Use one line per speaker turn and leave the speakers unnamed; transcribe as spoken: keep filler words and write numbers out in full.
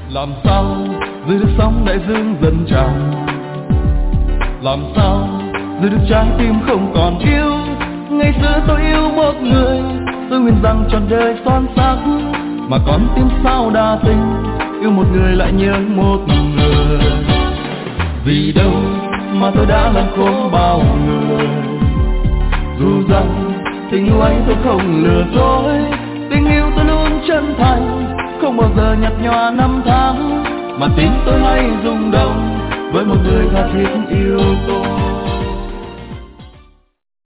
Làm sao giữ được sóng đại dương dần tràn, làm sao giữ được trái tim không còn yêu. Ngày xưa tôi yêu một người, tôi nguyện rằng trọn đời son sắc, mà con tim sao đa tình, yêu một người lại nhớ một người. Vì đâu mà tôi đã làm khốn bao người, dù rằng tình yêu ấy tôi không lừa dối. Tình yêu tôi luôn chân thành, không bao giờ nhạt nhòa năm tháng, mà tim tôi hay rung động với một người tha thiết yêu tôi.